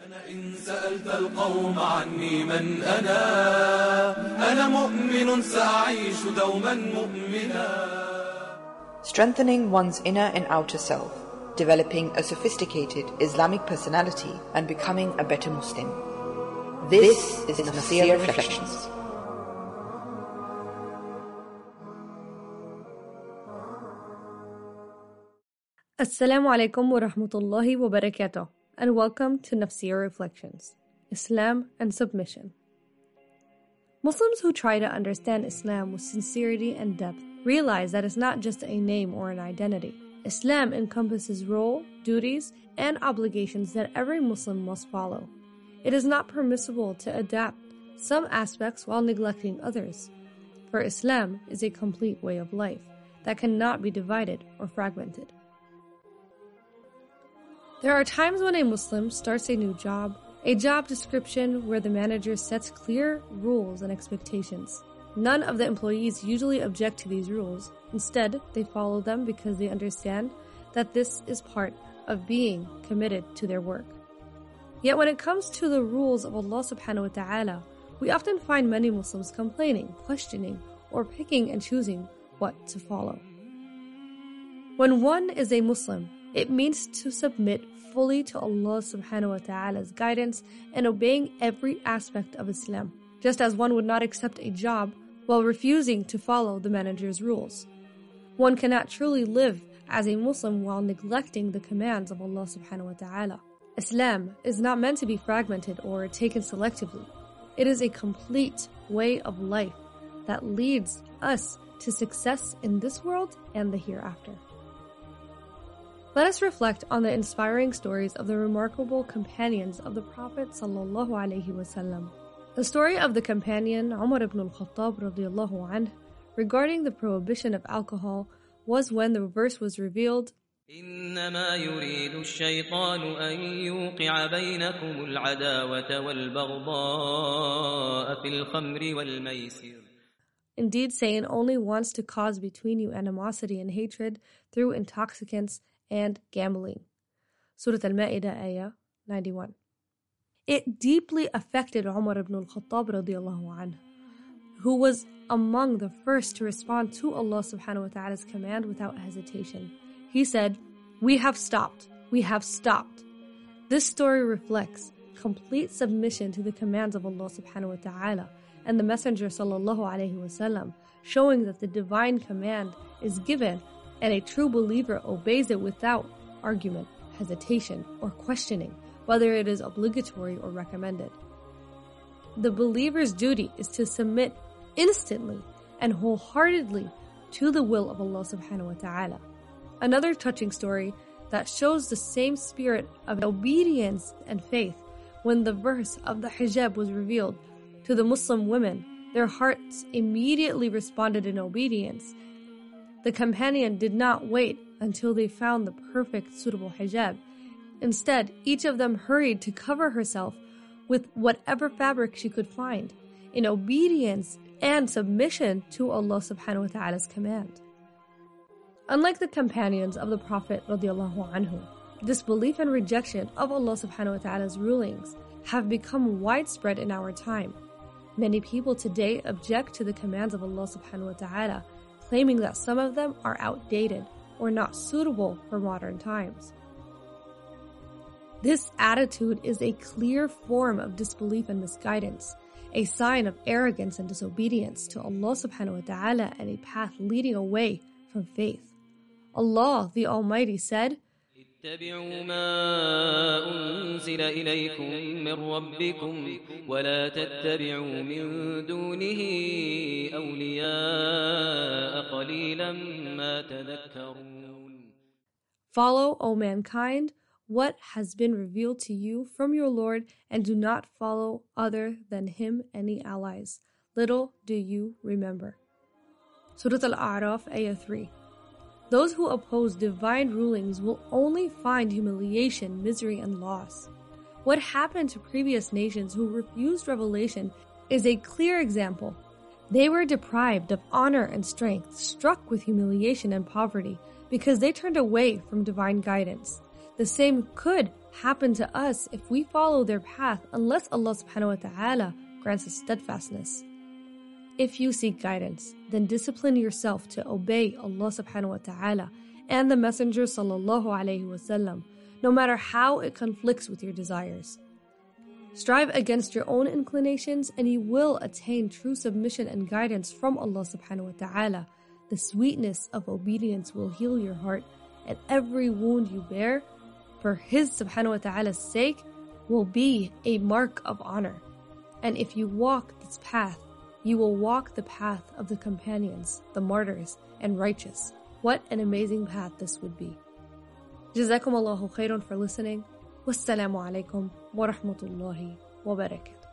إن سألت القوم عني من أنا مؤمن سأعيش دوما مؤمنا. Strengthening one's inner and outer self, developing a sophisticated Islamic personality and becoming a better Muslim. This is Nafsiyya Reflections. Assalamu alaikum wa rahmatullahi wa barakatuh, and welcome to Nafsiyya Reflections, Islam and Submission. Muslims who try to understand Islam with sincerity and depth realize that it's not just a name or an identity. Islam encompasses role, duties, and obligations that every Muslim must follow. It is not permissible to adapt some aspects while neglecting others, for Islam is a complete way of life that cannot be divided or fragmented. There are times when a Muslim starts a new job, a job description where the manager sets clear rules and expectations. None of the employees usually object to these rules. Instead, they follow them because they understand that this is part of being committed to their work. Yet when it comes to the rules of Allah subhanahu wa ta'ala, we often find many Muslims complaining, questioning, or picking and choosing what to follow. When one is a Muslim, it means to submit fully to Allah subhanahu wa ta'ala's guidance and obeying every aspect of Islam, just as one would not accept a job while refusing to follow the manager's rules. One cannot truly live as a Muslim while neglecting the commands of Allah subhanahu wa ta'ala. Islam is not meant to be fragmented or taken selectively. It is a complete way of life that leads us to success in this world and the hereafter. Let us reflect on the inspiring stories of the remarkable companions of the Prophet sallallahu alaihi wasallam. The story of the companion Umar ibn al-Khattab radiyallahu anh regarding the prohibition of alcohol was when the verse was revealed, إنما يريد الشيطان أن يوقع بينكم العداوة والبغضاء في الخمر والميسر. Indeed, Satan only wants to cause between you animosity and hatred through intoxicants and gambling. Surah Al-Ma'idah, Ayah 91. It deeply affected Umar ibn al-Khattab radiyallahu anhu, who was among the first to respond to Allah subhanahu wa ta'ala's command without hesitation. He said, "We have stopped. We have stopped." This story reflects complete submission to the commands of Allah subhanahu wa ta'ala and the Messenger sallallahu alaihi wasallam, showing that the divine command is given and a true believer obeys it without argument, hesitation, or questioning whether it is obligatory or recommended. The believer's duty is to submit instantly and wholeheartedly to the will of Allah subhanahu wa ta'ala. Another touching story that shows the same spirit of obedience and faith, when the verse of the hijab was revealed to the Muslim women, their hearts immediately responded in obedience. The companion did not wait until they found the perfect suitable hijab. Instead, each of them hurried to cover herself with whatever fabric she could find, in obedience and submission to Allah subhanahu wa ta'ala's command. Unlike the companions of the Prophet radiyallahu anhu, disbelief and rejection of Allah subhanahu wa ta'ala's rulings have become widespread in our time. Many people today object to the commands of Allah subhanahu wa ta'ala, claiming that some of them are outdated or not suitable for modern times. This attitude is a clear form of disbelief and misguidance, a sign of arrogance and disobedience to Allah subhanahu wa ta'ala and a path leading away from faith. Allah the Almighty said, اتبعوا ما أنزل إليكم من ربكم ولا تتبعوا من دونه أولياء قليلا ما تذكرون. Follow, O mankind, what has been revealed to you from your Lord, and do not follow other than Him any allies. Little do you remember. Surah Al-A'raf, Ayah 3. Those who oppose divine rulings will only find humiliation, misery, and loss. What happened to previous nations who refused revelation is a clear example. They were deprived of honor and strength, struck with humiliation and poverty, because they turned away from divine guidance. The same could happen to us if we follow their path, unless Allah subhanahu wa ta'ala grants us steadfastness. If you seek guidance, then discipline yourself to obey Allah subhanahu wa ta'ala and the Messenger sallallahu alayhi wasallam, no matter how it conflicts with your desires. Strive against your own inclinations and you will attain true submission and guidance from Allah subhanahu wa ta'ala. The sweetness of obedience will heal your heart, and every wound you bear for His subhanahu wa ta'ala's sake will be a mark of honor. And if you walk this path, you will walk the path of the companions, the martyrs, and righteous. What an amazing path this would be. Jazakum Allahu khairan for listening. Wassalamu alaikum wa rahmatullahi wa barakatuh.